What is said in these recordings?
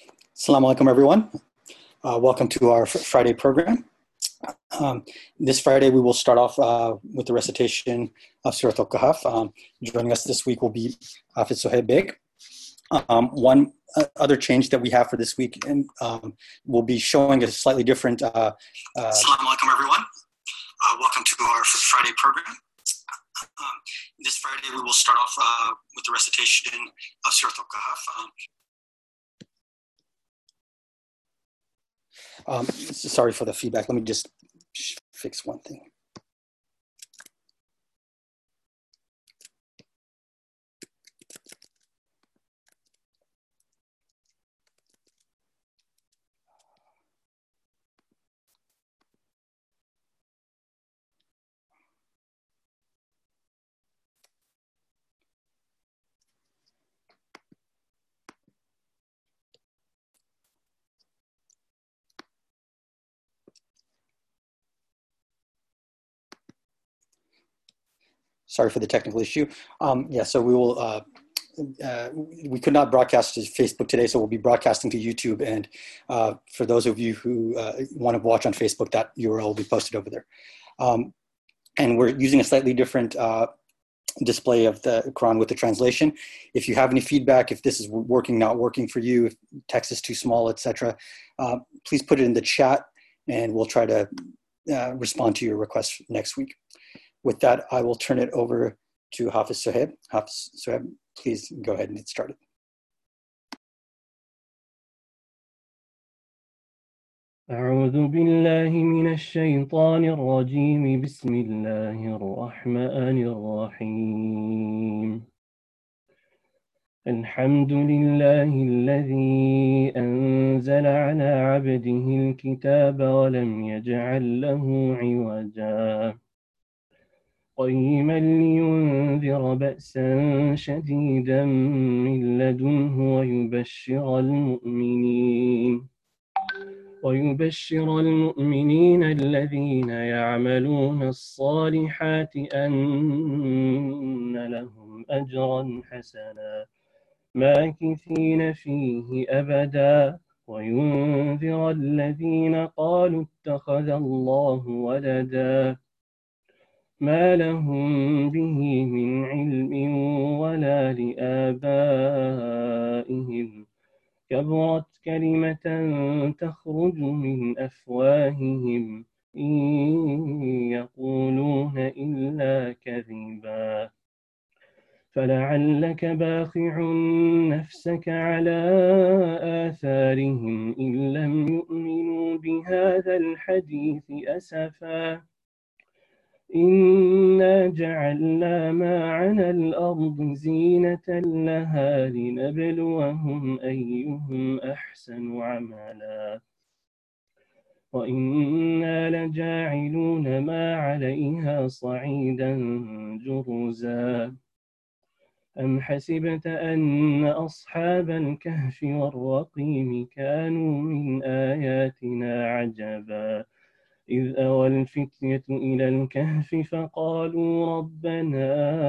Assalamu alaikum, everyone. Welcome to our Friday program. This Friday, we will start off with the recitation of Surah Al-Kahf. Joining us this week will be Hafiz Suhaib Beg. One other change that we have for this week, and we'll be showing a slightly different. Assalamu alaikum, everyone. Welcome to our Friday program. This Friday, we will start off with the recitation of Surah Al-Kahf. Sorry for the feedback. Let me just fix one thing. Sorry for the technical issue. So we will. We could not broadcast to Facebook today, so we'll be broadcasting to YouTube. And for those of you who want to watch on Facebook, that URL will be posted over there. And we're using a slightly different display of the Quran with the translation. If you have any feedback, if this is working, not working for you, if text is too small, etc., please put it in the chat, and we'll try to respond to your requests next week. With that, I will turn it over to Hafiz Suhaib. Hafiz Suhaib, please go ahead and get started. أعوذ بالله من الشيطان الرجيم بسم الله الرحمن الرحيم الحمد لله الذي أنزل على عبده الكتاب ولم يجعل له عوجا قيما لينذر بأسا شديدا من لدنه ويبشر المؤمنين الذين يعملون الصالحات أن لهم أجرا حسنا ماكثين فيه أبدا وينذر الذين قالوا اتخذ الله ولدا ما لهم به من علم ولا لآبائهم كبرت كلمة تخرج من أفواههم إن يقولون إلا كذبا فلعلك باخع نفسك على آثارهم إن لم يؤمنوا بهذا الحديث أسفا إنا جعلنا ما على الأرض زينة لها لنبلوهم أيهم أحسن عملا وإنا لجاعلون ما عليها صعيدا جرزا أم حسبت أن أصحاب الكهف والرقيم كانوا من آياتنا عجبا إذ أوى الفتية إلى الكهف فقالوا ربنا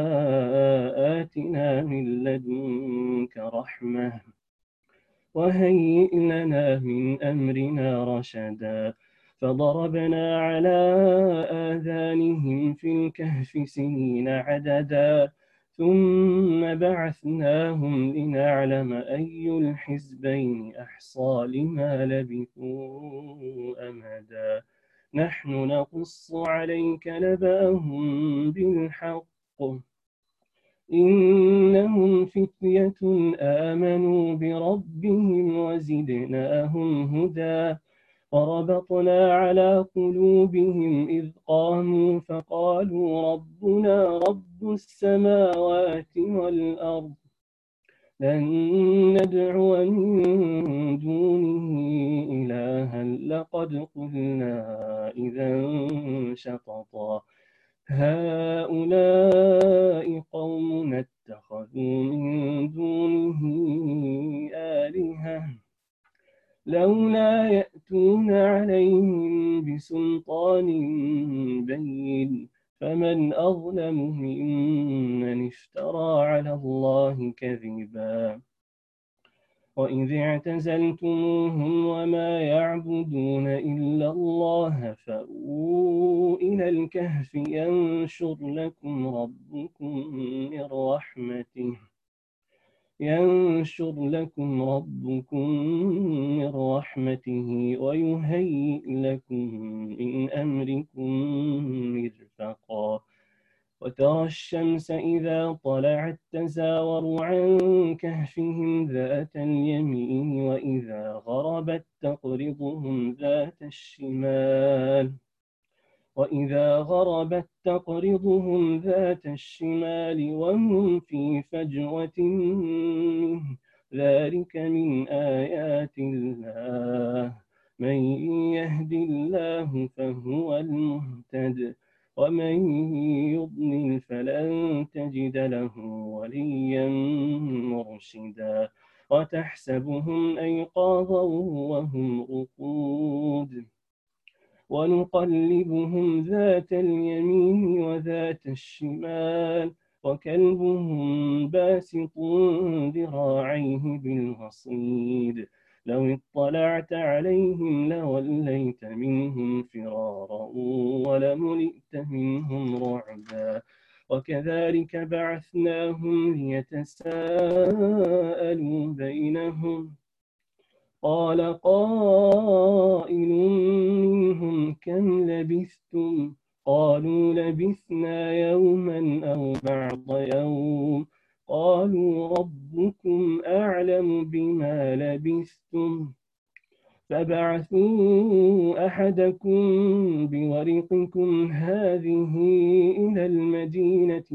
آتنا من لدنك رحمة وهيئ لنا من أمرنا رشدا فضربنا على آذانهم في الكهف سنين عددا ثم بعثناهم لنعلم أي الحزبين أحصى لما لبثوا أمدا نحن نقص عليك نبأهم بالحق إنهم فتية آمنوا بربهم وزدناهم هدى وربطنا على قلوبهم إذ قاموا فقالوا ربنا رب السماوات والأرض لن ندعو من دونه إلها لقد قلنا إذا شططا هؤلاء قوم اتخذوا من دونه آلهة لولا يأتون عليهم بسلطان بين فمن أظلم ممن افترى على الله كذبا وإذ اعتزلتموهم وما يعبدون إلا الله فأووا إلى الكهف ينشر لكم ربكم من رحمته ويهيئ لكم من أمركم مرفقا وترى الشمس إذا طلعت تزاور عن كهفهم ذات اليمين وإذا غربت تقرضهم ذات الشمال وهم في فجوة منه ذلك من آيات الله من يهد الله فهو المهتد ومن يضلل فلن تجد له وليا مرشدا وتحسبهم أيقاظا وهم رقود ونقلبهم ذات اليمين وذات الشمال وكلبهم باسط ذراعيه بالوصيد لو اطلعت عليهم لوليت منهم فرارا ولملئت منهم رعبا وكذلك بعثناهم ليتساءلوا بينهم قال قائل منهم كم لبثتم قالوا لبثنا يوما أو بعض يوم قالوا ربكم أعلم بما لبثتم فبعثوا أحدكم بورقكم هذه إلى المدينة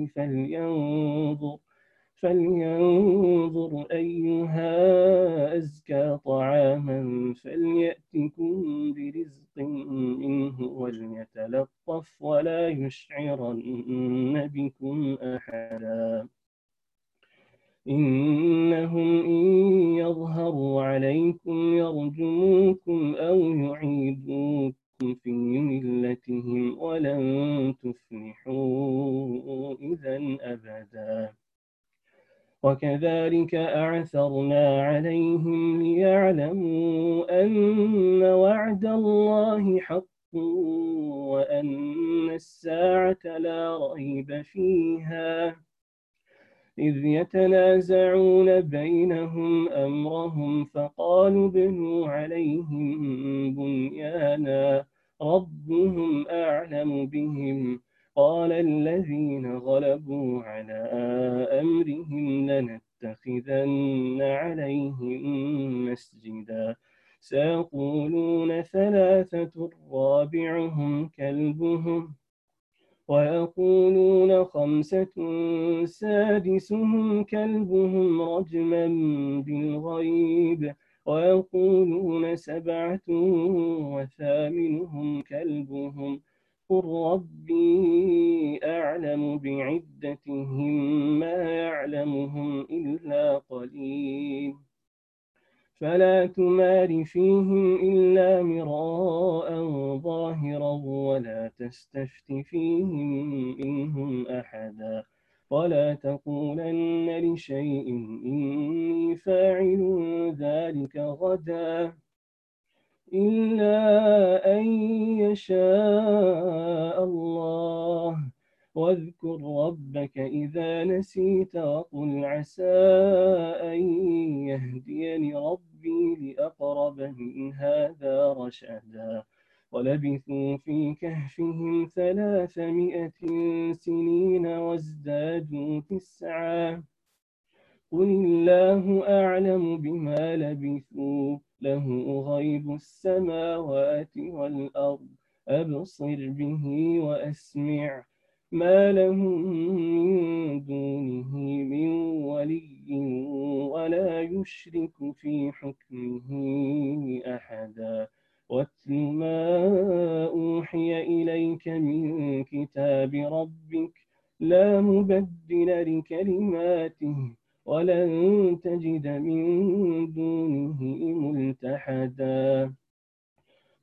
فلينظر أيها أزكى طعاما فليأتكم برزق منه وليتلطف ولا يشعرن بكم أحدا إنهم إن يظهروا عليكم يرجموكم أو يعيدوكم في ملتهم ولن تفلحوا إذا أبدا وكذلك أعثرنا عليهم ليعلموا أن وعد الله حق وأن الساعة لا ريب فيها إذ يتنازعون بينهم أمرهم فقالوا ابنوا عليهم بنيانا ربهم أعلم بهم قال الذين غلبوا على أمرهم لنتخذن عليهم مسجدا سيقولون ثلاثة رابعهم كلبهم ويقولون خمسة سادسهم كلبهم رجما بالغيب ويقولون سبعة وثامنهم كلبهم قل ربي أعلم بعدتهم ما يعلمهم إلا قليل فلا تمار فيهم إلا مراء ظاهرا ولا تستفت فيهم منهم أحدا ولا تقولن لشيء إني فاعل ذلك غدا إلا أن يشاء الله واذكر ربك إذا نسيت وقل عسى أن يهديني ربي لأقرب من هذا رشدا ولبثوا في كهفهم 300 سنين وازدادوا 9 قل الله أعلم بما لبثوا له غيب السماوات والأرض أبصر به وأسمع ما لهم من دونه من ولي ولا يشرك في حكمه أحدا واتل ما أوحي إليك من كتاب ربك لا مبدل لكلماته ولن تجد من دونه ملتحدا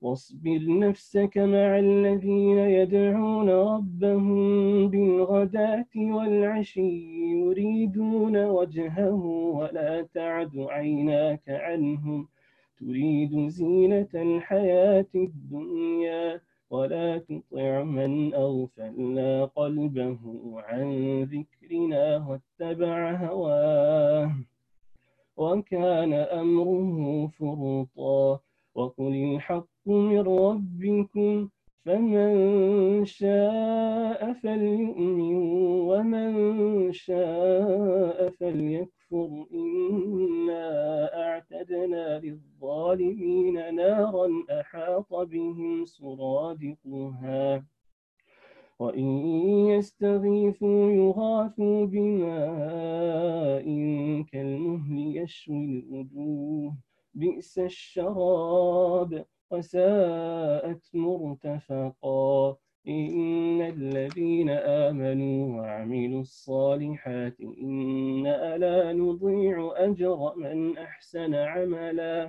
واصبر نفسك مع الذين يدعون ربهم بالغداة والعشي يريدون وجهه ولا تعد عيناك عنهم تريد زينة الحياة الدنيا ولا تطع من أغفلنا قلبه عن ذكرنا واتبع هواه وكان أمره فرطا وقل الحق من ربكم فمن شاء فليؤمن ومن شاء فليكفر إنا أعتدنا للظالمين نارا أحاط بهم سرادقها وإن يستغيثوا يغاثوا بماء كالمهل يشوي الوجوه بئس الشراب وساءت مرتفقا إن الذين آمنوا وعملوا الصالحات إنا لا نضيع أجر من أحسن عملا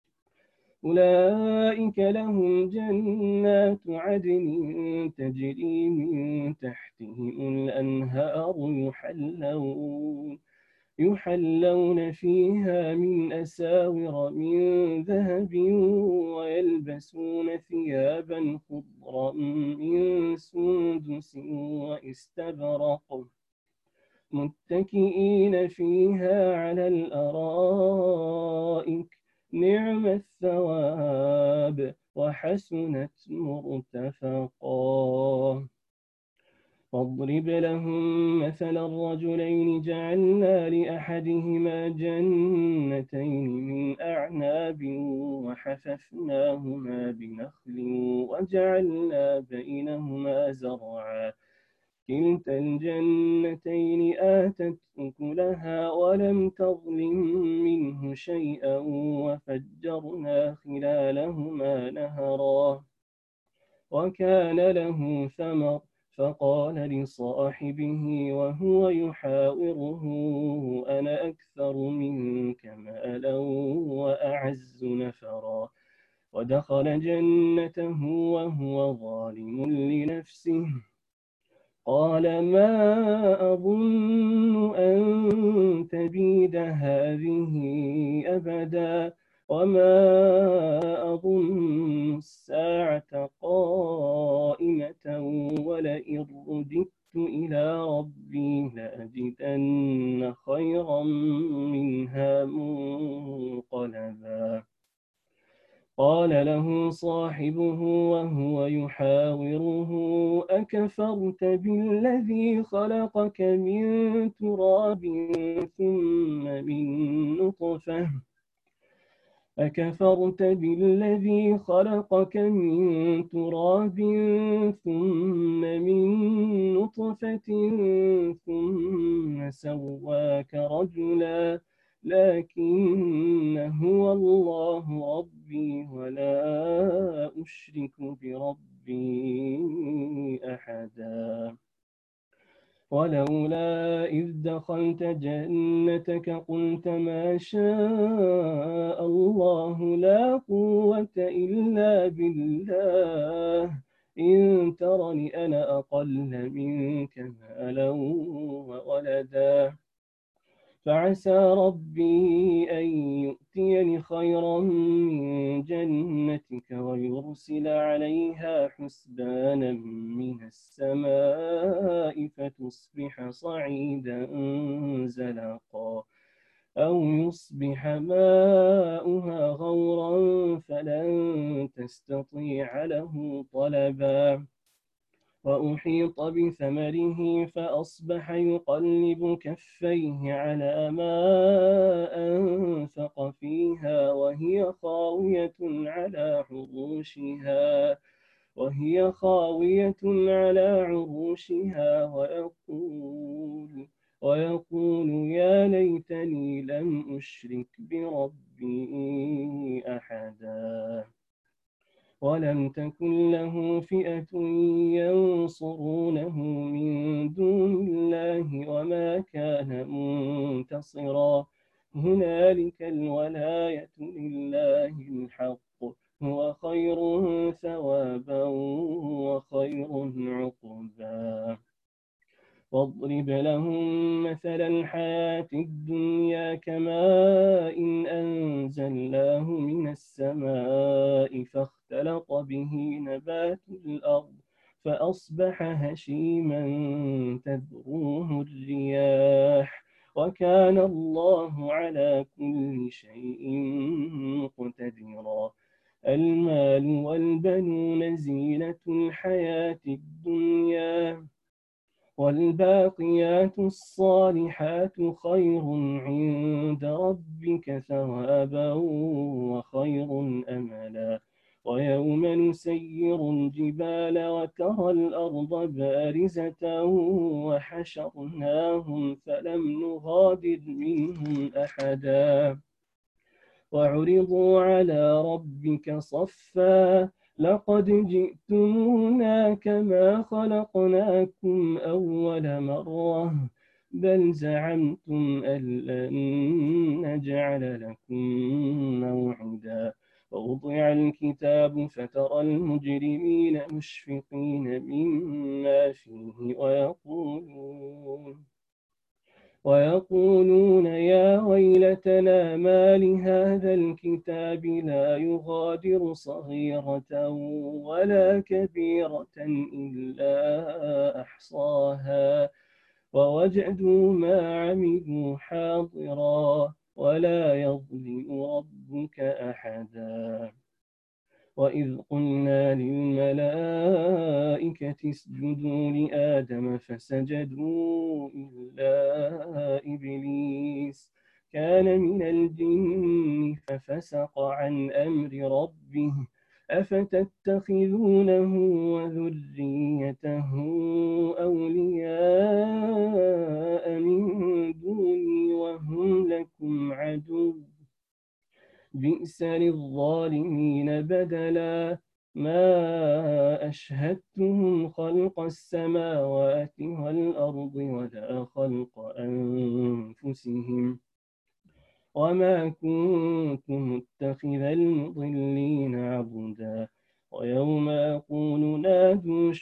أولئك لهم جنات عدن تجري من تحتهم الأنهار يحلون فيها من أساور من ذهب ويلبسون ثيابا خضرا من سندس واستبرق متكئين فيها على الأرائك نعم الثواب وحسنت مرتفقا واضرب لهم مثل الرجلين جعلنا لأحدهما جنتين من أعناب وحففناهما بنخل وجعلنا بينهما زرعا كلتا الجنتين آتت أكلها ولم تظلم منه شيئا وفجرنا خلالهما نهرا وكان له ثمر فقال لصاحبه وهو يحاوره أنا أكثر منك مالا وأعز نفرا ودخل جنته وهو ظالم لنفسه قال ما أظن أن تبيد هذه أبدا وما أظن الساعة قائمة ولئن رددت إلى ربي لأجدن خيرا منها منقلبا قال له صاحبه وهو يحاوره أكفرت بالذي خلقك من تراب ثم من نطفة أكفرت بالذي خلقك من تراب ثم من نطفة ثم سواك رجلا لكن هو الله ربي ولا أشرك بربي أحدا ولولا إذ دخلت جنتك قلت ما شاء الله لا قوة إلا بالله إن ترني أنا أقل منك مالا وولدا فعسى ربي أن يؤتيني خيرا من جنتك ويرسل عليها حسبانا من السماء فتصبح صعيدا زلقا أو يصبح ماؤها غورا فلن تستطيع له طلبا وأحيط بثمره فأصبح يقلب كفيه على ما أنفق فيها وهي خاوية على عروشها ويقول يا ليتني لم أشرك بربي أحدا ولم تكن له فئة ينصرونه من دون الله وما كان منتصرا هنالك الولاية لله الحق هو خير ثوابا وخير عقبا. واضرب لهم مثل الحياة الدنيا كماء إن أنزلناه من السماء فاختلط به نبات الأرض فأصبح هشيما تذروه الرياح وكان الله على كل شيء مقتدرا. المال والبنون زينة الحياة الدنيا والباقيات الصالحات خير عند ربك ثوابا وخير أملا. ويوم نسير الجبال وترى الأرض بارزة وحشرناهم فلم نغادر منهم أحدا وعرضوا على ربك صفا لقد جئتمونا كما خلقناكم أول مرة بل زعمتم أن لن نجعل لكم موعدا. ووضع الكتاب فترى المجرمين مشفقين مما فيه ويقولون يا ويلتنا ما لهذا الكتاب لا يغادر صغيرة ولا كبيرة إلا أحصاها ووجدوا ما عملوا حاضرا ولا يظلم ربك أحدا. وإذ قلنا للملائكة اسجدوا لآدم فسجدوا إلا إبليس كان من الجن ففسق عن أمر ربه أفتتخذونه وذريته أولياء من دوني وهم لكم عدو بئس للظالمين بدلا. ما أشهدتهم خلق السماوات والأرض ولا خلق أنفسهم وما كنت متخذ المضلين عبدا. ويوم يقول نادوا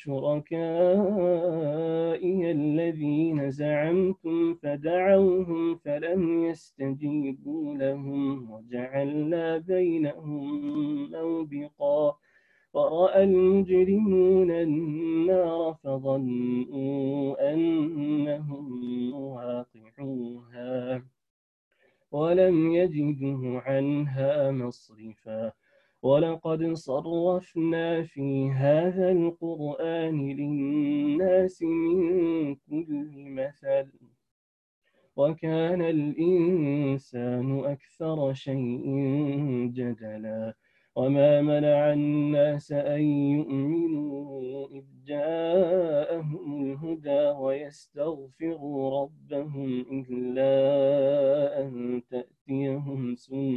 شركائي الذين زعمتم فدعوهم فلم يستجيبوا لهم وجعلنا بينهم موبقا. ورأى المجرمون النار فظنوا أنهم مواقعوها ولم يجدوا عنها مصرفا. ولقد صرفنا في هذا القرآن للناس من كل مثل وكان الإنسان أكثر شيء جدلا. وما منع الناس أن يؤمنوا إذ جاءهم الهدى ويستغفروا ربهم إلا أن تأتيهم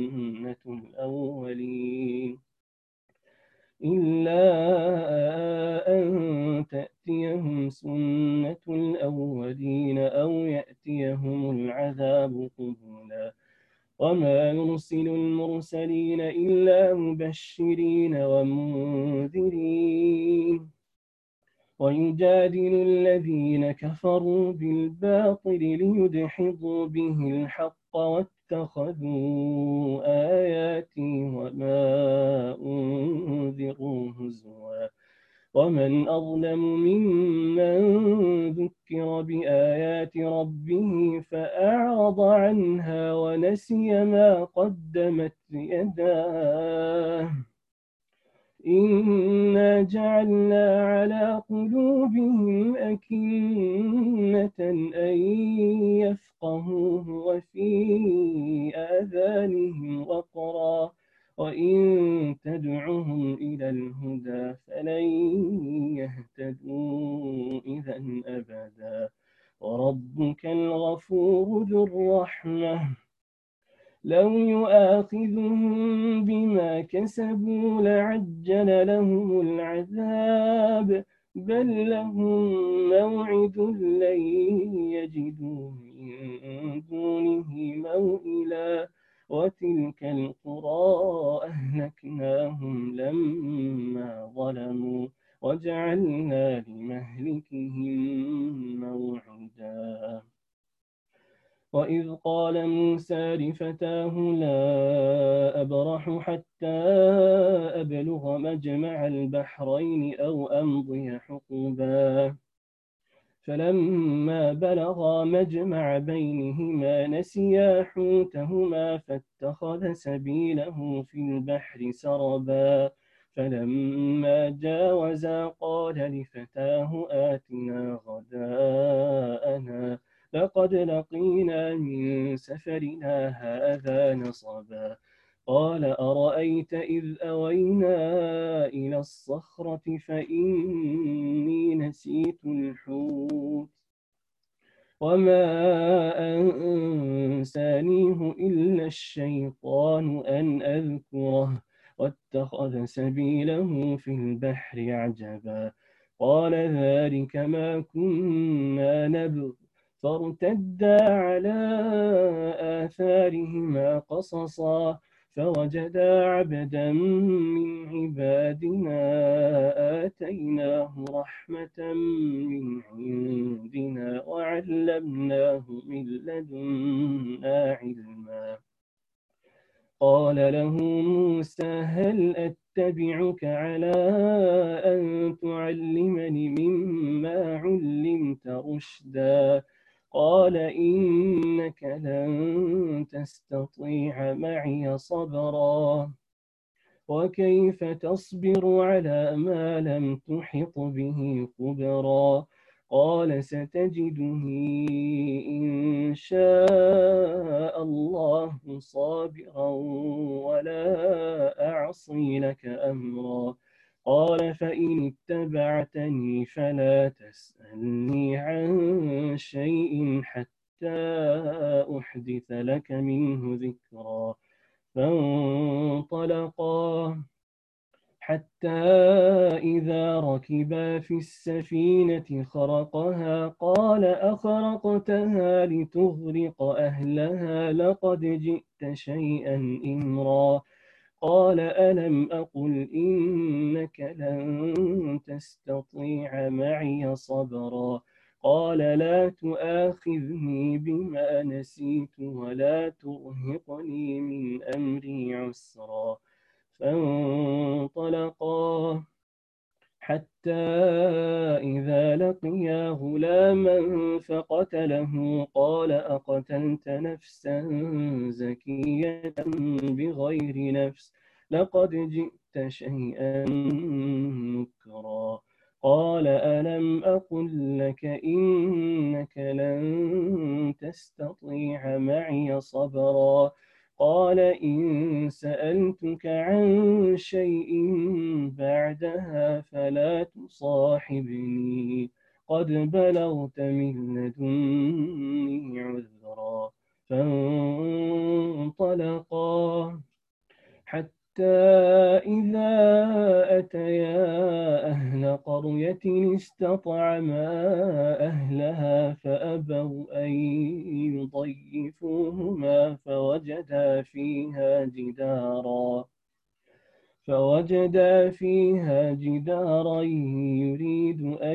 سنة الأولين أو يأتيهم العذاب قبلا. وما نرسل المرسلين إلا مبشرين ومنذرين ويجادل الذين كفروا بالباطل ليدحضوا به الحق واتخذوا آياتي وما أنذروا هزوا. ومن أظلم ممن ذكر بآيات ربه فأعرض عنها ونسي ما قدمت يداه إنا جعلنا على قلوبهم أكنة أن يفقهوه وفي آذانهم وقرا وإن تدعهم إلى الهدى فلن يهتدوا إذا أبدا. وربك الغفور ذو الرحمة لو يؤاخذهم بما كسبوا لعجل لهم العذاب بل لهم موعد لن يجدوا من دونه موئلا. وتلك القرى أهلكناهم لما ظلموا وجعلنا لمهلكهم موعدا. وإذ قال موسى لفتاه لا أبرح حتى أبلغ مجمع البحرين أو أمضي حقبا فلما بلغا مجمع بينهما نسيا حوتهما فاتخذ سبيله في البحر سربا فلما جاوزا قال لفتاه آتنا غداءنا لقد لقينا من سفرنا هذا نصبا قال أرأيت إذ أوينا إلى الصخرة فإني نسيت الحوت وما أنسانيه إلا الشيطان أن أذكره واتخذ سبيله في البحر عجبا قال ذلك ما كنا نبغ فارتدا على آثارهما قصصا فوجدا عبدا من عبادنا آتيناه رحمة من عندنا وعلمناه من لدنا علما قال له موسى هل أتبعك على أن تعلمني مما علمت رشدا قال إنك لن تستطيع معي صبرا وكيف تصبر على ما لم تحط به خبرا قال ستجدني إن شاء الله صابرا ولا أعصي لك أمرا قال فإن اتبعتني فلا تسألني عن شيء حتى أحدث لك منه ذكرا فانطلقا حتى إذا ركبا في السفينة خرقها قال أخرقتها لتغرق أهلها لقد جئت شيئا إمرا قال ألم أقل إنك لن تستطيع معي صبرا قال لا تؤاخذني بما نسيت ولا ترهقني من أمري عسرا فانطلقا حتى إذا لقيا غلاما فقتله قال أقتلت نفسا زكية بغير نفس لقد جئت شيئا نكرا قال ألم أقل لك إنك لن تستطيع معي صبرا قال إن سألتك عن شيء بعدها فلا تصاحبني قد بلغت من لدني عذرا فانطلقا حتى إذا أتيا أهل قرية استطعما أهلها فأبوا أن يضيفوهما فوجدا فيها جدارا يريد أن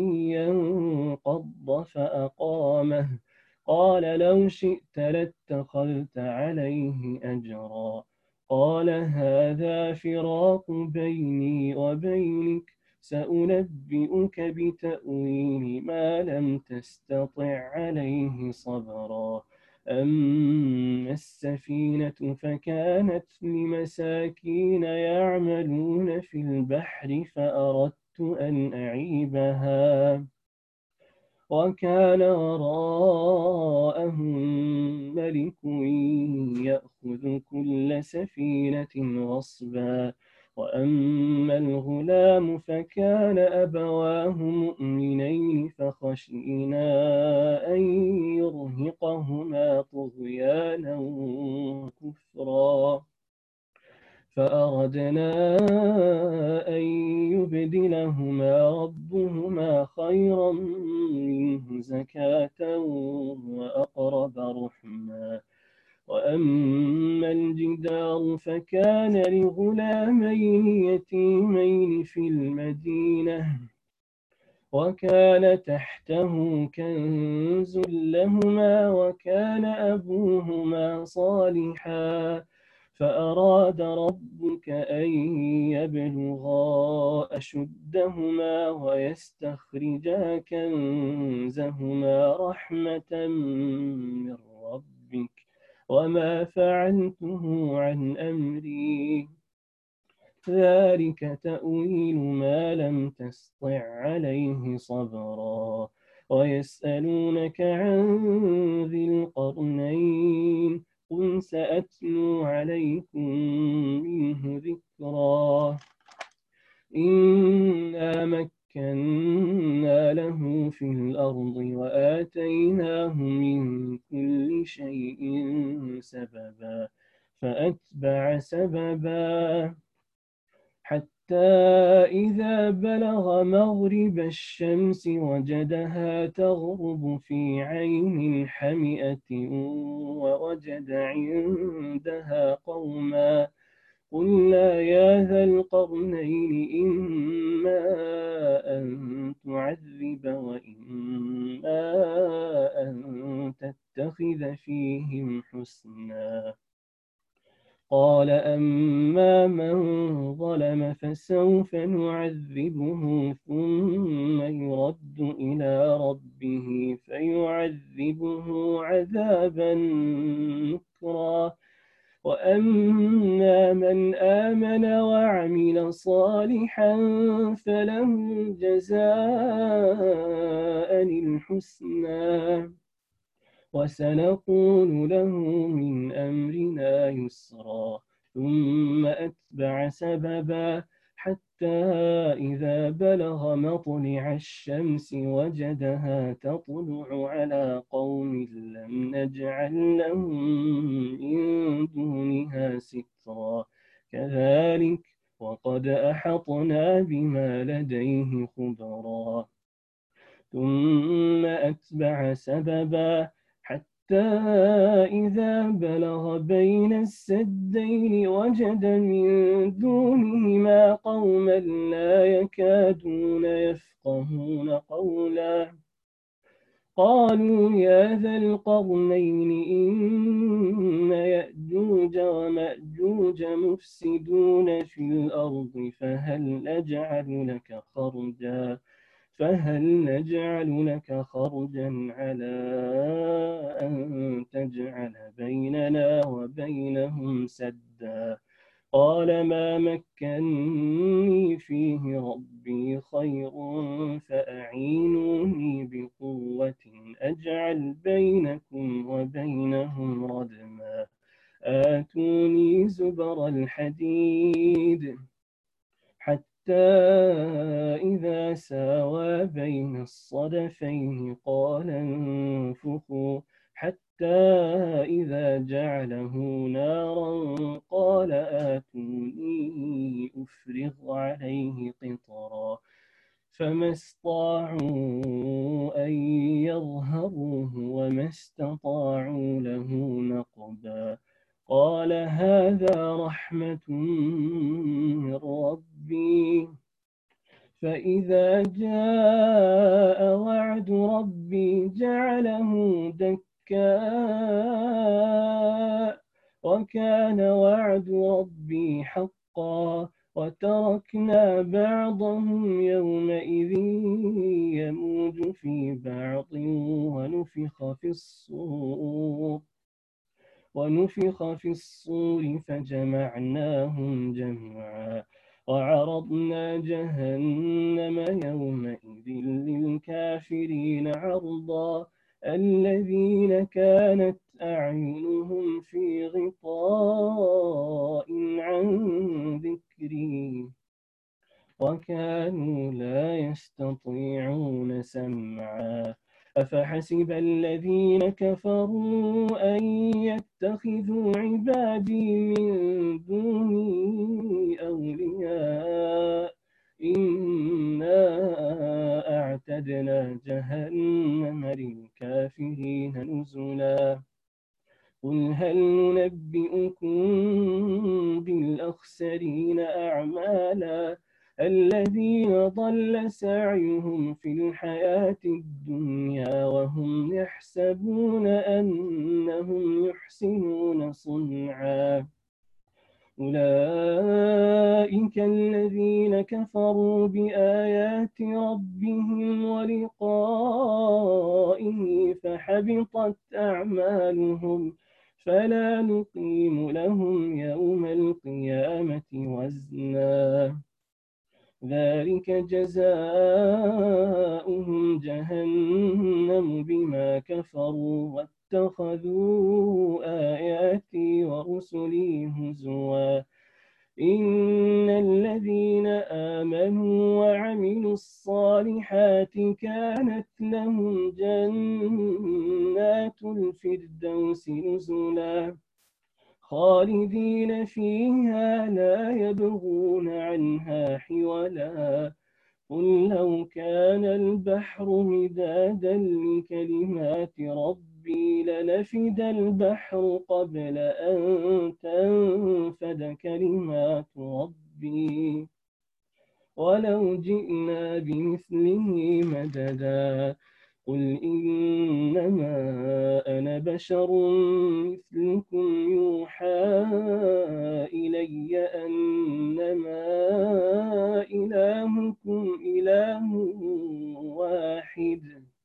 ينقض فأقامه قال لو شئت لاتخذت عليه أجرا قال هذا فراق بيني وبينك سأنبئك بتأويل ما لم تستطع عليه صبرا أما السفينة فكانت لمساكين يعملون في البحر فأردت أن أعيبها وكان وراءهم ملك يأخذ كل سفينة غصبا وأما الغلام فكان أبواه مؤمنين فخشينا أن يرهقهما طغيانا كفرا فأردنا أن يبدلهما ربهما خيرا منه زكاة وأقرب رحما وأما الجدار فكان لغلامين يتيمين في المدينة وكان تحته كنز لهما وكان أبوهما صالحا فأراد ربك أن يبلغا أشدهما ويستخرجا كنزهما رحمة من ربك وما فعلته عن أمري ذلك تأويل ما لم تسطع عليه صبرا ويسألونك عن ذي القرنين قل سأتلو عليكم منه ذكرا إنا مكنا له في الأرض وآتيناه من كل شيء سببا فأتبع سببا حتى إذا بلغ مغرب الشمس وجدها تغرب في عين حمئة ووجد عندها قوما قلنا يا ذا القرنين إما أن تعذب وإما أن تتخذ فيهم حسنا قال أما من ظلم فسوف نعذبه ثم يرد إلى ربه فيعذبه عذابا نكرا وأما من آمن وعمل صالحا فله جزاء الحسنى وسنقول له من أمرنا يسرا ثم أتبع سببا حتى إذا بلغ مطلع الشمس وجدها تطلع على قوم لم نجعل لهم من دونها سترا كذلك وقد أحطنا بما لديه خبرا ثم أتبع سببا حتى إذا بلغ بين السدين وجد من دونهما قوما لا يكادون يفقهون قولا قالوا يا ذا القرنين إن يأجوج ومأجوج مفسدون في الأرض فهل نجعل لك خرجا على أن تجعل بيننا وبينهم سدا قال ما مكني فيه ربي خير فأعينوني بقوة أجعل بينكم وبينهم ردما آتوني زبر الحديد حتى إذا ساوى بين الصدفين قال انفخوا حتى إذا جعله نارا قال آتوني أفرغ عليه قطرا فما استطاعوا أن يظهروه وما استطاعوا له نقبا قال هذا رحمة من ربي فإذا جاء وعد ربي جعله دكاء وكان وعد ربي حقا وتركنا بعضهم يومئذ يموج في بعض ونفخ في الصور فجمعناهم جمعا وعرضنا جهنم يومئذ للكافرين عرضا الذين كانت أعينهم في غطاء عن ذكري وكانوا لا يستطيعون سمعا أفحسب الذين كفروا أن يتخذوا عبادي من دوني أولياء إنا أعتدنا جهنم للكافرين نزلا قل هل ننبئكم بالأخسرين أعمالا الذين ضل سعيهم في الحياة الدنيا وهم يحسبون أنهم يحسنون صنعا أولئك الذين كفروا بآيات ربهم ولقائه فحبطت أعمالهم فلا نقيم لهم يوم القيامة وزنا ذلك جزاؤهم جهنم بما كفروا واتخذوا آياتي ورسلي هزوا إن الذين آمنوا وعملوا الصالحات كانت لهم جنات الفردوس نزلا خالدين فيها لا يبغون عنها حولا قل لو كان البحر مدادا لكلمات ربي لنفد البحر قبل أن تنفد كلمات ربي ولو جئنا بمثله مددا قل إنما أنا بشر مثلكم يوحى إلي أنما إلهكم إله واحد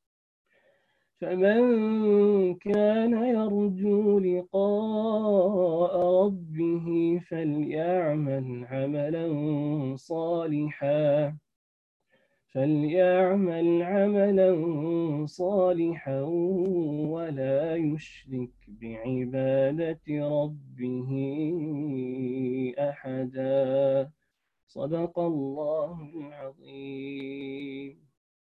فمن كان يرجو لقاء ربه فليعمل عملا صالحا ولا يشرك بعبادة ربه أحدا صدق الله العظيم.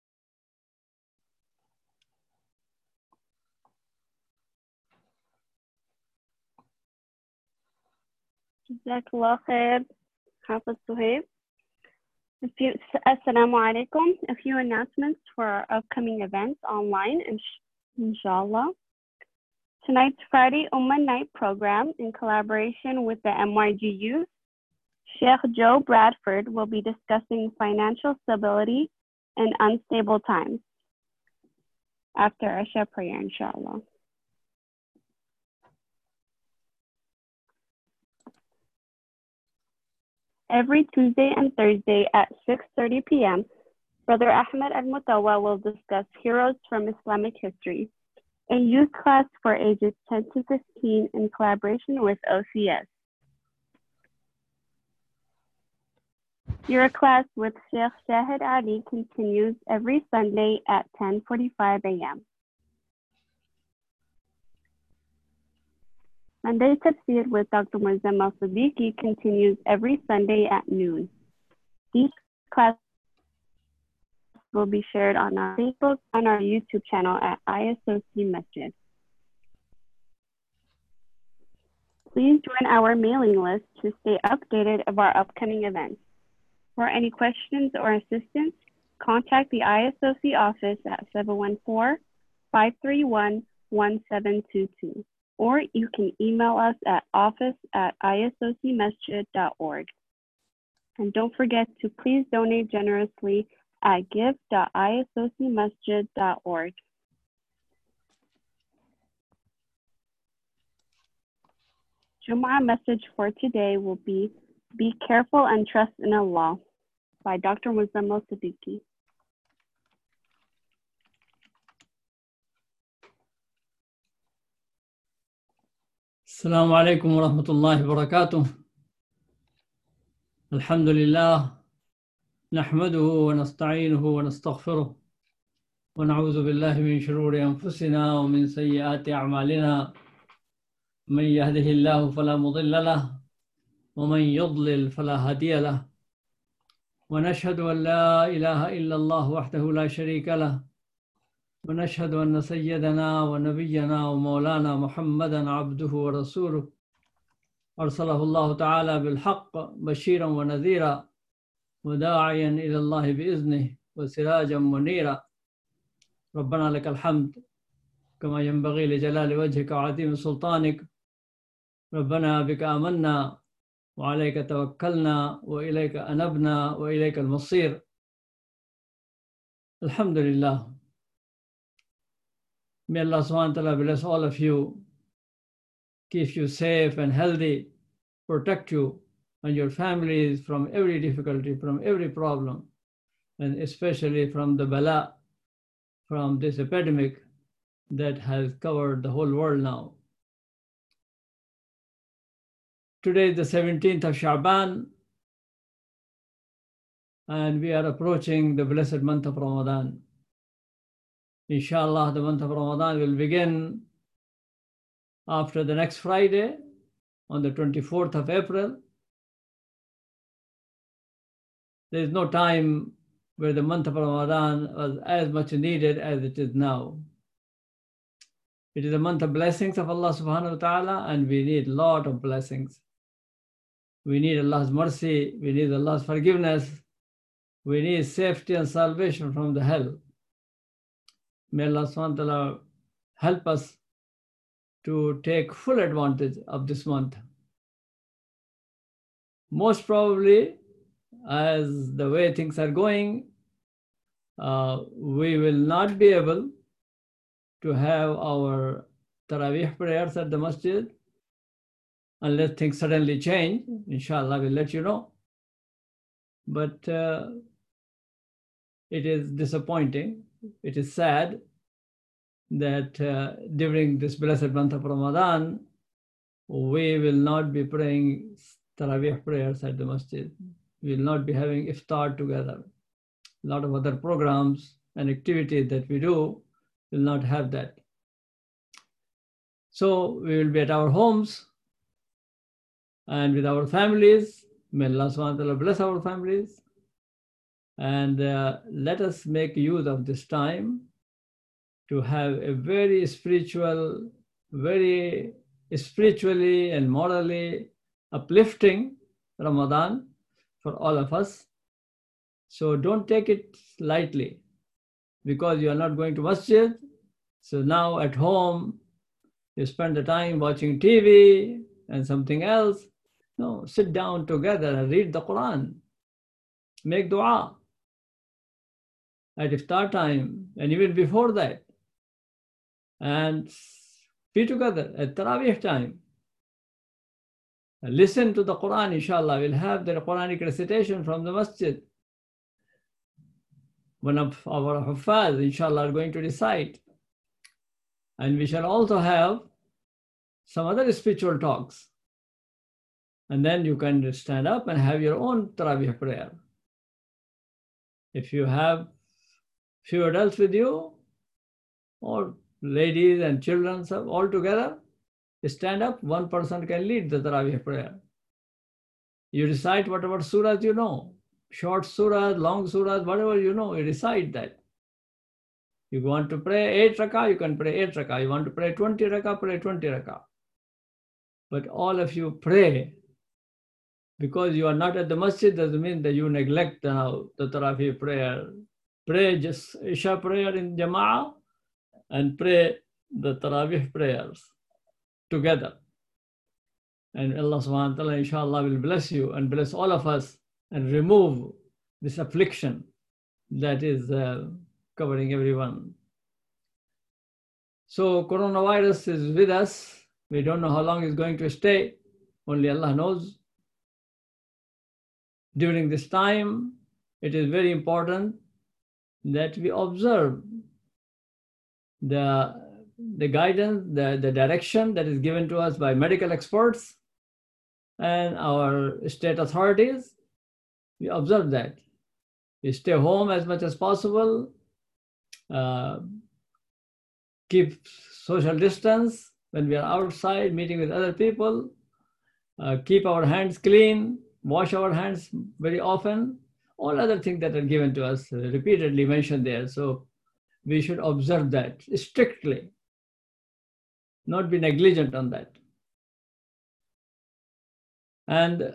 Jazakallah khair, Hafiz Suhaib. Assalamu alaikum. A few announcements for our upcoming events online, inshallah. Tonight's Friday Ummah Night program in collaboration with the MYGU, Sheikh Joe Bradford will be discussing financial stability in unstable times after Isha prayer, inshallah. Every Tuesday and Thursday at 6:30 p.m., Brother Ahmed Al-Mutawa will discuss heroes from Islamic history, a youth class for ages 10 to 15 in collaboration with OCS. Your class with Sheikh Shahid Ali continues every Sunday at 10:45 a.m. Monday Tafsir with Dr. Muzammil Siddiqui continues every Sunday at noon. These classes will be shared on our Facebook and our YouTube channel at ISOC Masjid. Please join our mailing list to stay updated of our upcoming events. For any questions or assistance, contact the ISOC office at 714-531-1722. Or you can email us at office@isocmasjid.org. And don't forget to please donate generously at give.isocmasjid.org. Jumu'ah message for today will be careful and trust in Allah by Dr. Muzammil Siddiqui. السلام عليكم ورحمة الله وبركاته. الحمد لله نحمده ونستعينه ونستغفره ونعوذ بالله من شرور أنفسنا ومن سيئات أعمالنا من يهده الله فلا مضل له ومن يضلل فلا هادي له ونشهد أن لا إله إلا الله وحده لا شريك له ونشهد أن سيدنا ونبينا ومولانا محمدا عبده ورسوله أرسله الله تعالى بالحق بشيرا ونذيرا وداعيا إلى الله بإذنه وسراجا منيرا. ربنا لك الحمد كما ينبغي لجلال وجهك وعظيم سلطانك. ربنا بك آمنا وعليك توكلنا وإليك أنبنا وإليك المصير. Alhamdulillah. May Allah subhanahu wa ta'ala bless all of you, keep you safe and healthy, protect you and your families from every difficulty, from every problem, and especially from the bala, from this epidemic that has covered the whole world now. Today is the 17th of Sha'ban, and we are approaching the blessed month of Ramadan. Inshallah, the month of Ramadan will begin after the next Friday, on the 24th of April. There is no time where the month of Ramadan was as much needed as it is now. It is a month of blessings of Allah subhanahu wa ta'ala, and we need a lot of blessings. We need Allah's mercy, we need Allah's forgiveness, we need safety and salvation from the hell. May Allah subhanahu wa ta'ala help us to take full advantage of this month. Most probably, as the way things are going, we will not be able to have our Taraweeh prayers at the masjid unless things suddenly change. Inshallah, we'll let you know. But it is disappointing, it is sad that during this blessed month of Ramadan, we will not be praying Taraweeh prayers at the masjid. We will not be having iftar together. A lot of other programs and activities that we do will not have that. So we will be at our homes and with our families. May Allah subhanahu wa ta'ala bless our families. And let us make use of this time to have a very spiritual, very spiritually and morally uplifting Ramadan for all of us. So don't take it lightly because you are not going to masjid. So now at home, you spend the time watching TV and something else. No, sit down together and read the Quran. Make dua at iftar time and even before that. And be together at Taraweeh time. And listen to the Quran, inshallah. We'll have the Quranic recitation from the masjid. One of our Huffaz, inshallah, are going to recite. And we shall also have some other spiritual talks. And then you can stand up and have your own Taraweeh prayer. If you have few adults with you, or ladies and children all together, stand up, one person can lead the Taraweeh prayer. You recite whatever surahs you know, short surahs, long surahs, whatever you know, you recite that. You want to pray 8 rakah, you can pray 8 rakah. You want to pray 20 rakah, pray 20 rakah. But all of you pray. Because you are not at the masjid doesn't mean that you neglect the Taraweeh prayer. Pray just Isha prayer in Jama'ah and pray the Taraweeh prayers together. And Allah subhanahu wa ta'ala inshallah will bless you and bless all of us and remove this affliction that is covering everyone. So coronavirus is with us. We don't know how long it's going to stay. Only Allah knows. During this time, it is very important that we observe the guidance, the direction that is given to us by medical experts and our state authorities. We observe that. We stay home as much as possible, keep social distance when we are outside meeting with other people, keep our hands clean, wash our hands very often, all other things that are given to us, repeatedly mentioned there. So we should observe that strictly, not be negligent on that. And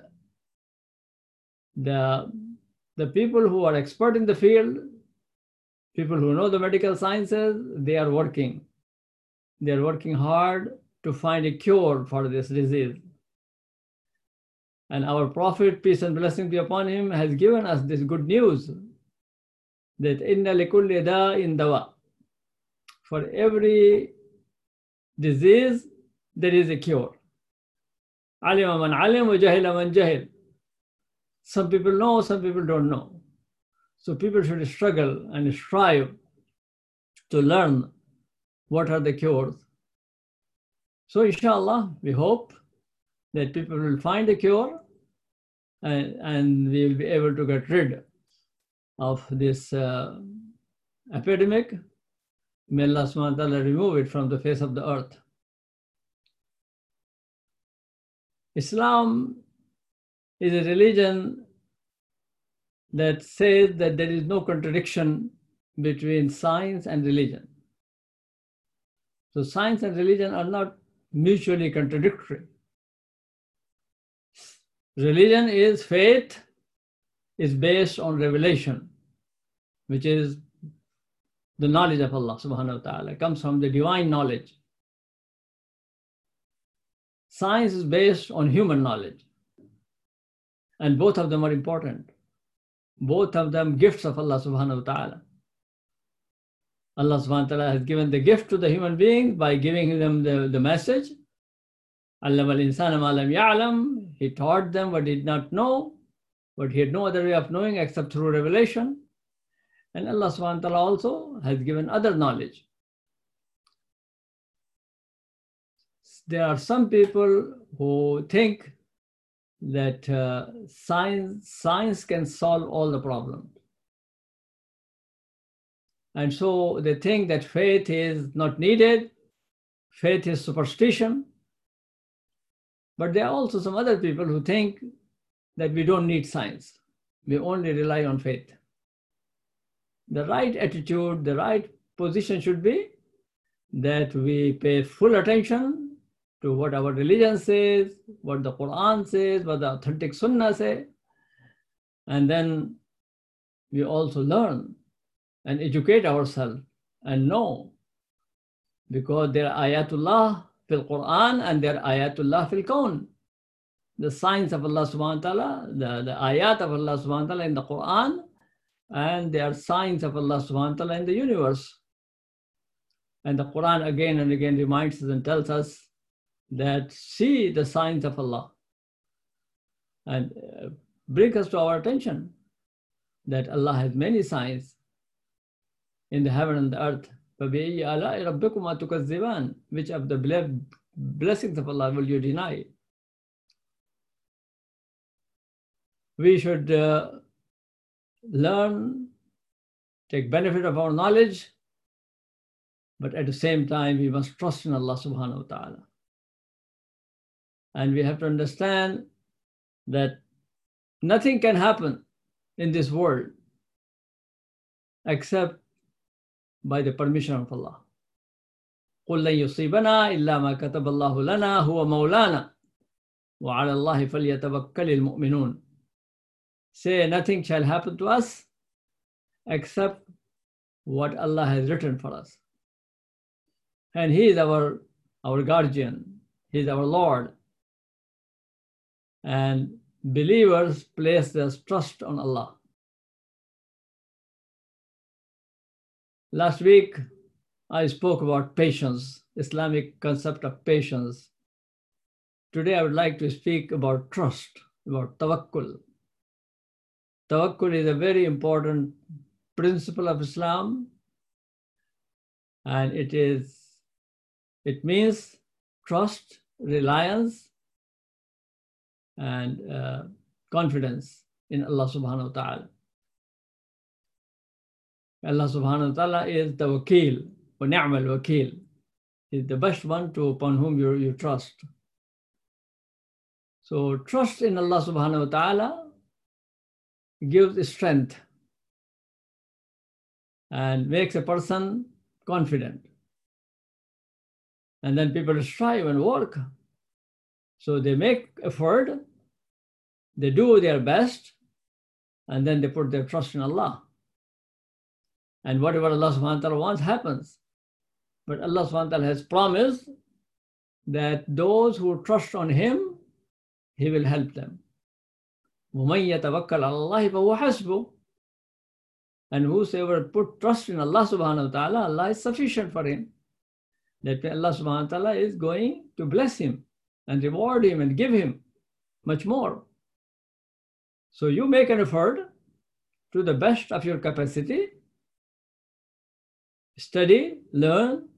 the people who are expert in the field, people who know the medical sciences, they are working. they're working hard to find a cure for this disease. And our Prophet, peace and blessing be upon him, has given us this good news that inna likulli da'in dawa. For every disease, there is a cure. Alima man alim wa jahila man jahil. Some people know, some people don't know. So people should struggle and strive to learn what are the cures. So inshallah, we hope that people will find a cure and we will be able to get rid of this epidemic. May Allah subhanahu wa ta'ala remove it from the face of the earth. Islam is a religion that says that there is no contradiction between science and religion. So science and religion are not mutually contradictory. Religion is faith, is based on revelation, which is the knowledge of Allah subhanahu wa ta'ala. It comes from the divine knowledge. Science is based on human knowledge. And both of them are important. Both of them gifts of Allah subhanahu wa ta'ala. Allah subhanahu wa ta'ala has given the gift to the human beings by giving them the message. Allama al-insana ma lam ya'lam. He taught them what he did not know, but he had no other way of knowing except through revelation. And Allah subhanahu wa ta'ala also has given other knowledge. There are some people who think that science can solve all the problems. And so they think that faith is not needed, faith is superstition. But there are also some other people who think that we don't need science, we only rely on faith. The right attitude, the right position should be that we pay full attention to what our religion says, what the Quran says, what the authentic Sunnah say, and then we also learn and educate ourselves and know, because there are ayatullah fil Quran and there are ayatullah fil kawn. The signs of Allah subhanahu wa ta'ala, the ayat of Allah subhanahu wa ta'ala in the Quran, and there are signs of Allah subhanahu wa ta'ala in the universe. And the Quran again and again reminds us and tells us that see the signs of Allah and bring us to our attention that Allah has many signs in the heaven and the earth. Which of the blessings of Allah will you deny? We should learn, take benefit of our knowledge, but at the same time we must trust in Allah subhanahu wa ta'ala. And we have to understand that nothing can happen in this world except by the permission of Allah. قُلْ لَنْ يُصِيبَنَا إِلَّا مَا كَتَبَ اللَّهُ لَنَا هُوَ مَوْلَانَا وَعَلَى اللَّهِ فَلْيَتَوَكَّلِ الْمُؤْمِنُونَ. Say nothing shall happen to us except what Allah has written for us. And He is our guardian, He is our Lord. And believers place their trust on Allah. Last week, I spoke about patience, Islamic concept of patience. Today, I would like to speak about trust, about tawakkul. Tawakkul is a very important principle of Islam, and it means trust, reliance, and confidence in Allah subhanahu wa ta'ala. Allah subhanahu wa ta'ala is the wakil, wa ni'mal wakil. He is the best one upon whom you trust. So trust in Allah subhanahu wa ta'ala gives strength and makes a person confident. And then people strive and work. So they make effort, they do their best, and then they put their trust in Allah. And whatever Allah subhanahu wa ta'ala wants happens. But Allah subhanahu wa ta'ala has promised that those who trust on Him, He will help them. وَمَن يَتَوَكَّلْ عَلَى اللَّهِ فَهُوَ حَسْبُهُ. And whosoever put trust in Allah subhanahu wa ta'ala, Allah is sufficient for him. That Allah subhanahu wa ta'ala is going to bless him and reward him and give him much more. So you make an effort to the best of your capacity. Study, learn,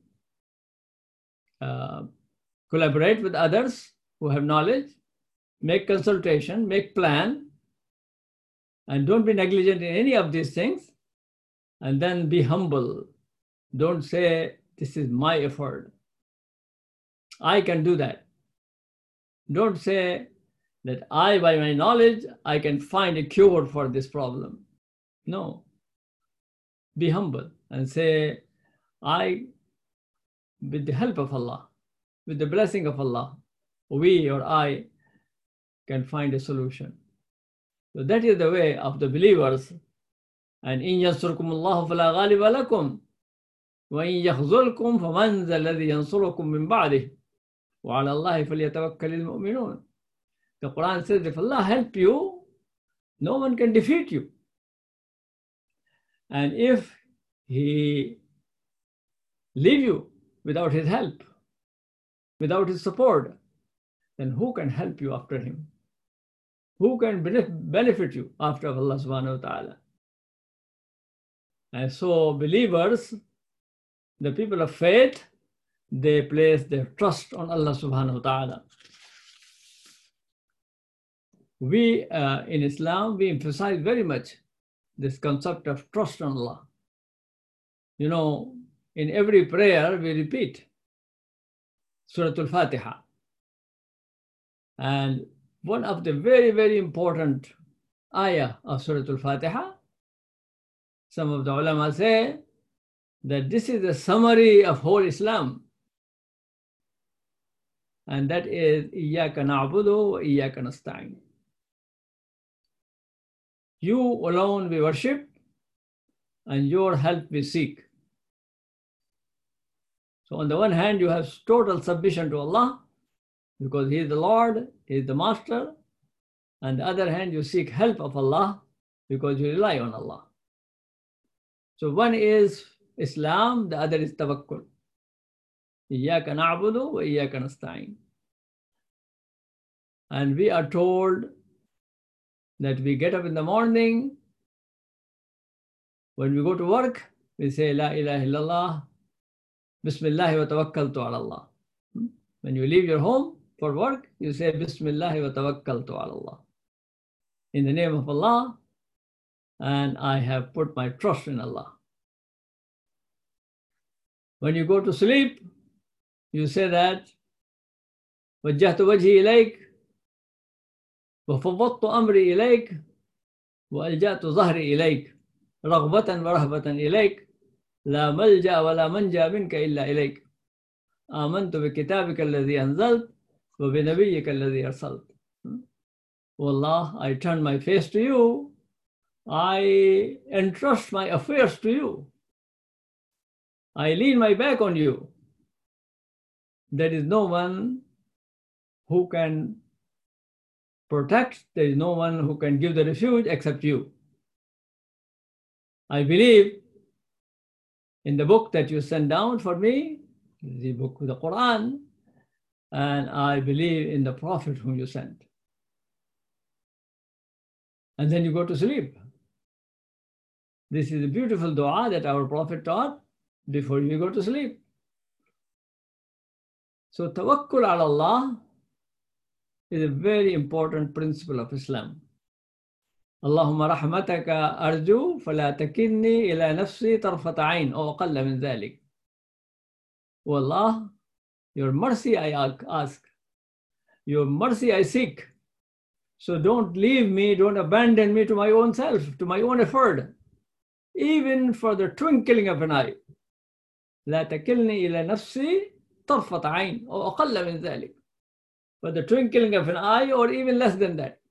collaborate with others who have knowledge, make consultation, make plan, and don't be negligent in any of these things. And then be humble. Don't say, this is my effort. I can do that. Don't say that I, by my knowledge, I can find a cure for this problem. No. Be humble and say, I, with the help of Allah, with the blessing of Allah, we or I can find a solution. So that is the way of the believers. And in yansurkumullahu fala ghaliba lakum wa in yakhzulkum faman zal ladhi yansurukum min ba'dih wa 'ala Allahi falyatawakkalul mu'minun. The Quran says, if Allah help you, no one can defeat you. And if He leave you without His help, without His support, then who can help you after Him? Who can benefit you after Allah subhanahu wa ta'ala? And so believers, the people of faith, they place their trust on Allah subhanahu wa ta'ala. We, in Islam, we emphasize very much this concept of trust on Allah. You know, in every prayer, we repeat Surah Al-Fatiha. And one of the very, very important ayah of Surah Al-Fatiha, some of the ulama say that this is a summary of whole Islam. And that is, إِيَّاكَ نَعْبُدُ وَإِيَّاكَ نَسْتَعِينُ. You alone we worship, and your help we seek. So on the one hand, you have total submission to Allah, because He is the Lord, He is the Master. On the other hand, you seek help of Allah, because you rely on Allah. So one is Islam, the other is tawakkul. إِيَّاكَ نَعْبُدُ وَإِيَّاكَ نَسْتَعِينُ. And we are told that we get up in the morning, when we go to work, we say, La ilaha illallah, Bismillah wa tawakkaltu ala Allah. When you leave your home for work, you say, Bismillah wa tawakkaltu ala Allah. In the name of Allah, and I have put my trust in Allah. When you go to sleep, you say that, وَجَّهْتُ وَجْهِي إِلَيْكَ وَفَوَّضْتُ أَمْرِي إِلَيْكَ وَأَلْجَأْتُ ظَهْرِي إِلَيْكَ رَغْبَةً وَرَهْبَةً إِلَيْكَ لَا مَلْجَأَ وَلَا مَنْجَأَ مِنْكَ إِلَّا إِلَيْكَ آمَنْتُ بِكِتَابِكَ الَّذِي أَنزَلْتَ وَبِنَبِيِّكَ الَّذِي أَرْسَلْتَ. O Allah, I turn my face to you. I entrust my affairs to you. I lean my back on you. There is no one who can protect, there is no one who can give the refuge except you. I believe in the book that you sent down for me, the book, the Quran, and I believe in the Prophet whom you sent. And then you go to sleep. This is a beautiful dua that our Prophet taught before you go to sleep. So tawakkul ala Allah is a very important principle of Islam. Allahumma rahmataka arju fala takinni ila nafsi tarfata ayn aw aqalla min dhalik. O Allah, your mercy I ask, your mercy I seek. So don't leave me, don't abandon me to my own self, to my own effort, even for the twinkling of an eye. لا تكلني إلى نفسي طرفة عين أو أقل من ذلك. For the twinkling of an eye or even less than that.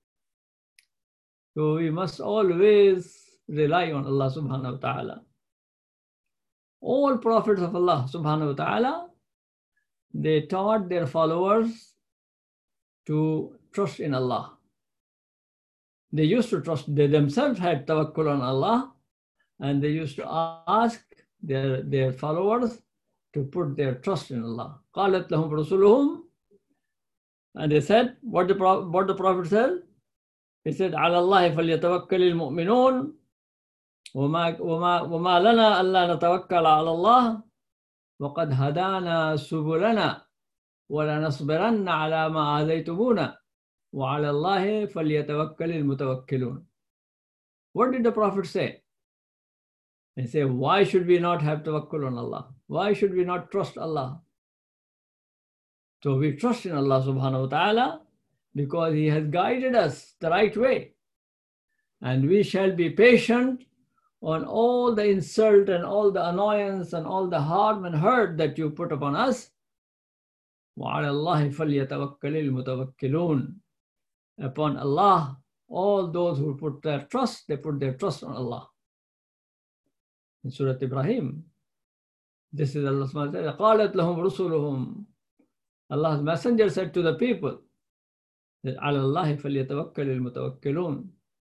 So we must always rely on Allah subhanahu wa ta'ala. All prophets of Allah subhanahu wa ta'ala, they taught their followers to trust in Allah. They used to trust, they themselves had tawakkul on Allah, and they used to ask their followers to put their trust in Allah. قَالَتْ لَهُمْ رُسُلُهُمْ, and they said, what the Prophet said? He said, عَلَى اللَّهِ فَلْيَتَوَكَّلِ الْمُؤْمِنُونَ وَمَا لَنَا أَلَّا نَتَوَكَّلَ عَلَى اللَّهِ وَقَدْ هَدَانَا سُبُلَنَا وَلَنَصْبِرَنَّ عَلَى مَا آذَيْتُمُونَ وَعَلَى اللَّهِ فَلْيَتَوَكَّلِ الْمُتَوَكِّلُونَ. What did the Prophet say? He said, why should we not have tawakkul on Allah? Why should we not trust Allah? So we trust in Allah subhanahu wa ta'ala because He has guided us the right way. And we shall be patient on all the insult and all the annoyance and all the harm and hurt that you put upon us. وَعَلَى اللَّهِ فَلْيَتَوَكَّلِ الْمُتَوَكِّلُونَ. Upon Allah, all those who put their trust, they put their trust on Allah. In Surah Ibrahim, this is Allah subhanahu wa ta'ala, قَالَتْ لَهُمْ رُسُلُهُمْ. Allah's messenger said to the people that عَلَى اللَّهِ فَلْيَتَوَكَّلِ الْمُتَوَكِّلُونَ.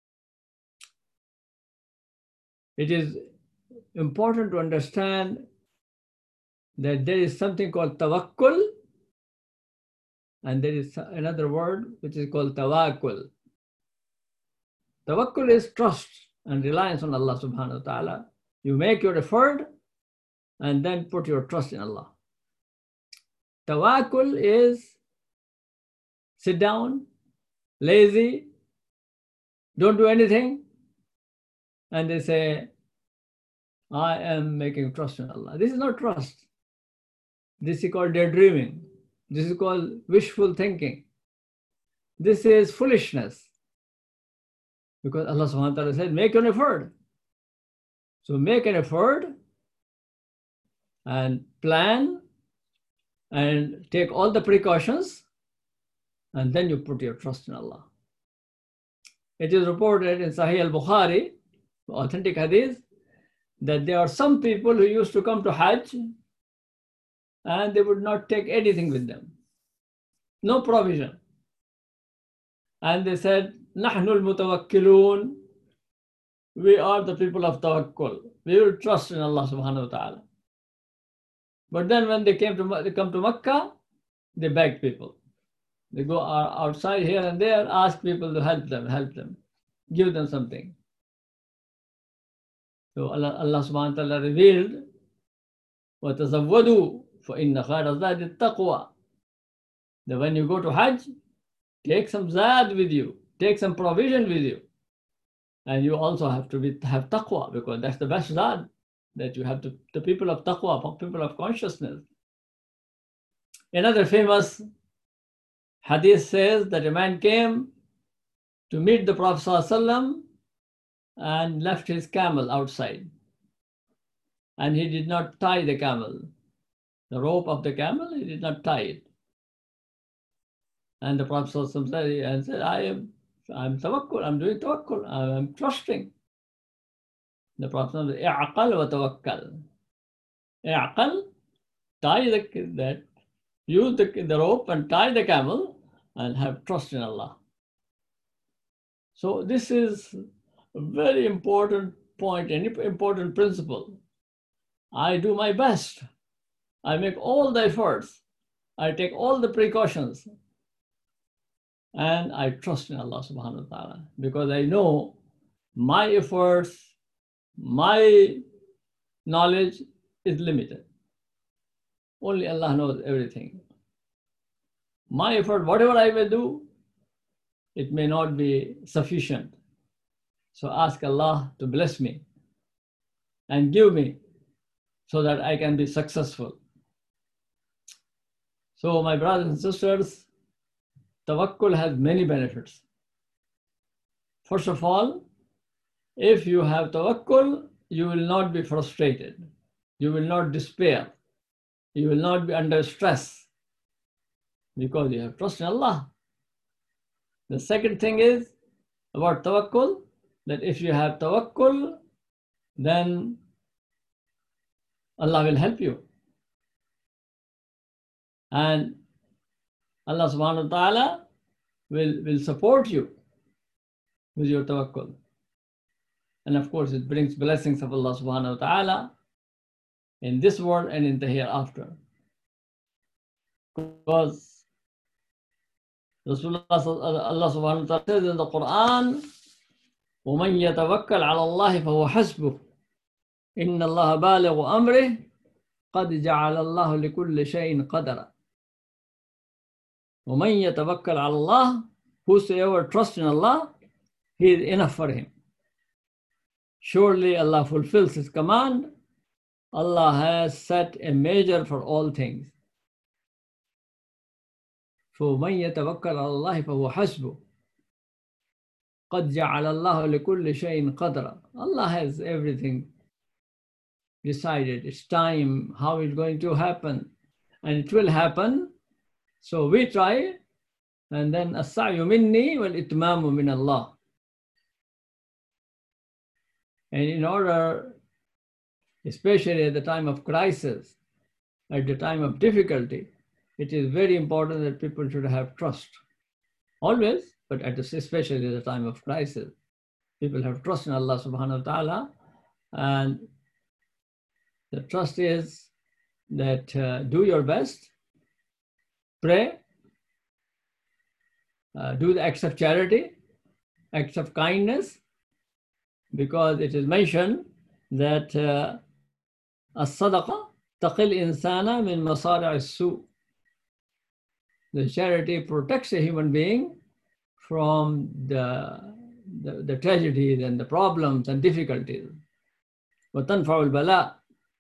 It is important to understand that there is something called tawakkul, and there is another word which is called tawakkul. Tawakkul is trust and reliance on Allah subhanahu wa ta'ala. You make your effort and then put your trust in Allah. Tawakkul is sit down, lazy, don't do anything, and they say, I am making trust in Allah. This is not trust. This is called daydreaming. This is called wishful thinking. This is foolishness. Because Allah subhanahu wa ta'ala said, make an effort. So make an effort and plan and take all the precautions, and then you put your trust in Allah. It is reported in Sahih al-Bukhari, authentic hadith, that there are some people who used to come to Hajj and they would not take anything with them. No provision. And they said, نَحْنُ الْمُتَوَكِّلُونَ. We are the people of tawakkul. We will trust in Allah subhanahu wa ta'ala. But then when they come to Makkah, they beg people. They go outside here and there, ask people to help them, give them something. So Allah subhanahu wa ta'ala revealed, وَتَزَوَّدُوا فَإِنَّ خَيْرَ الزَّادِ التَّقْوَى. That when you go to Hajj, take some zad with you, take some provision with you. And you also have to have taqwa, because that's the best zad, that you have the people of taqwa, people of consciousness. Another famous hadith says that a man came to meet the Prophet ﷺ and left his camel outside. And he did not tie the camel. The rope of the camel, he did not tie it. And the Prophet ﷺ said, I'm tawakkul, I'm doing tawakkul, I'm trusting. The Prophet said, i'aqal wa tawakkal. I'aqal, tie use the rope and tie the camel and have trust in Allah. So this is a very important point, an important principle. I do my best. I make all the efforts. I take all the precautions. And I trust in Allah subhanahu wa ta'ala, because I know my efforts, my knowledge is limited. Only Allah knows everything. My effort, whatever I will do, it may not be sufficient. So ask Allah to bless me and give me so that I can be successful. So my brothers and sisters, tawakkul has many benefits. First of all, if you have tawakkul, you will not be frustrated. You will not despair. You will not be under stress, because you have trust in Allah. The second thing is about tawakkul, that if you have tawakkul, then Allah will help you. And Allah subhanahu wa ta'ala will support you with your tawakkul. And of course, it brings blessings of Allah subhanahu wa ta'ala in this world and in the hereafter. Because Rasulullah, Allah subhanahu wa ta'ala says in the Quran, وَمَنْ يَتَوَكَّلْ عَلَى اللَّهِ فَهُوَ حَسْبُهُ إِنَّ اللَّهَ بَالِغُ أَمْرِهِ قَدْ جَعَلَ اللَّهُ لِكُلِّ شَيْءٍ قَدْرًا. وَمَنْ يَتَوَكَّلْ عَلَى اللَّهِ, whosoever trusts in Allah, He is enough for him. Surely Allah fulfills His command. Allah has set a measure for all things. فَمَنْ يَتَوَكَّلْ عَلَى اللَّهِ فَهُوَ حَسْبُهُ قَدْ جَعَلَ اللَّهُ لِكُلِّ شَيْءٍ قَدْرًا. Allah has everything decided, its time, how it's going to happen, and it will happen. So we try, and then as-sa'yu minni wal itmamu min Allah. And in order, especially at the time of crisis, at the time of difficulty, it is very important that people should have trust. Always, but especially at the time of crisis, people have trust in Allah subhanahu wa ta'ala. And the trust is that do your best, pray, do the acts of charity, acts of kindness, because it is mentioned that as-sadaqa taqil insana min masari' as-su'. The charity protects a human being from the tragedies and the problems and difficulties. وَتَنْفَعُ الْبَلَاء.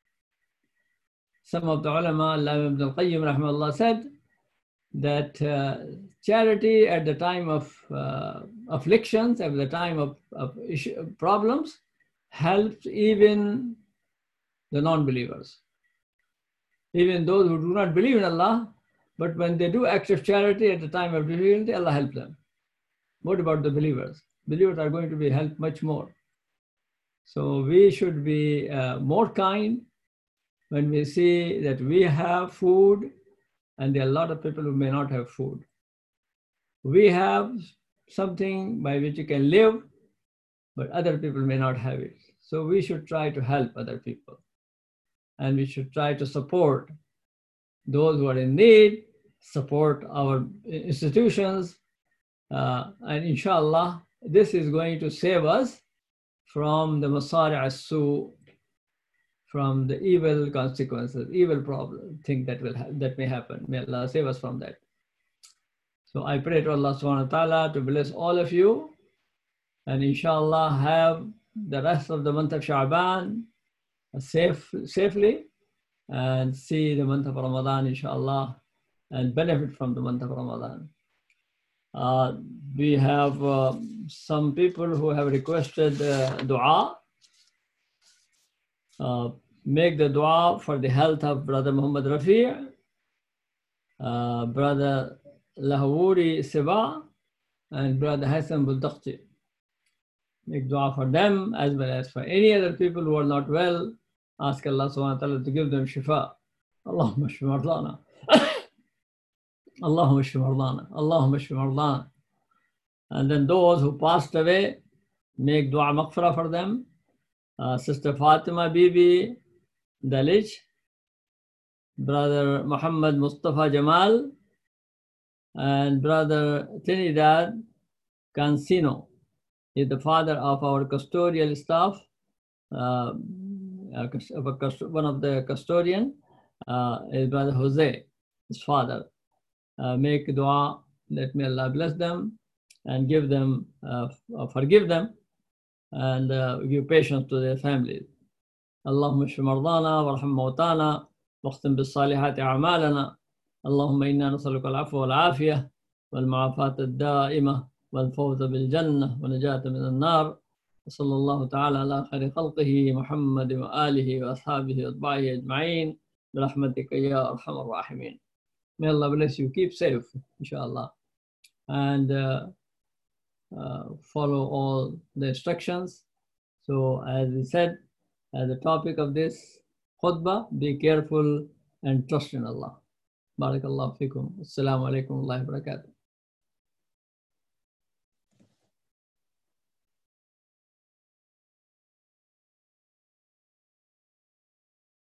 Some of the ulama, Allah ibn al-Qayyim rahimahullah, said that charity at the time of afflictions, at the time of problems, helps even the non-believers. Even those who do not believe in Allah, but when they do acts of charity at the time of difficulty, Allah helps them. What about the believers? Believers are going to be helped much more. So we should be more kind when we see that we have food and there are a lot of people who may not have food. We have something by which you can live, but other people may not have it. So we should try to help other people. And we should try to support those who are in need, support our institutions, and inshallah, this is going to save us from the masari' as-su', from the evil consequences, evil problem, thing that may happen. May Allah save us from that. So I pray to Allah subhanahu wa ta'ala to bless all of you, and inshallah have the rest of the month of Sha'ban safely, and see the month of Ramadan inshallah, and benefit from the month of Ramadan. We have some people who have requested dua. Make the dua for the health of Brother Muhammad Rafi', Brother Lahawuri Siva, and Brother Hassan Buldaqti. Make dua for them as well as for any other people who are not well. Ask Allah subhanahu wa ta'ala to give them shifa. Allahumma shfi mardana. Allahumma shfi mardana. Allahumma shfi mardana. And then those who passed away, make dua maghfirah for them. Sister Fatima Bibi Dalich, Brother Muhammad Mustafa Jamal, and Brother Trinidad Cancino. He is the father of our custodial staff, one of the custodian is Brother Jose, his father. Make dua that may Allah bless them and give them, forgive them, and give patience to their families. اللهم اشف مرضانا وارحم موتانا واختم بالصالحات أعمالنا. اللهم إنا نسألك العفو والعافية والمعافاة الدائمة والفوز بالجنة ونجاة من النار. وصلى الله تعالى على خير خلقه محمد وآله وأصحابه وأتباعه أجمعين برحمتك يا أرحم الراحمين. May Allah bless you. Keep safe, inshallah, and follow all the instructions. So as we said, the topic of this khutbah, be careful and trust in Allah. Barakallahu fikum. Assalamu alaikum wa rahmatullahi wa barakatuh.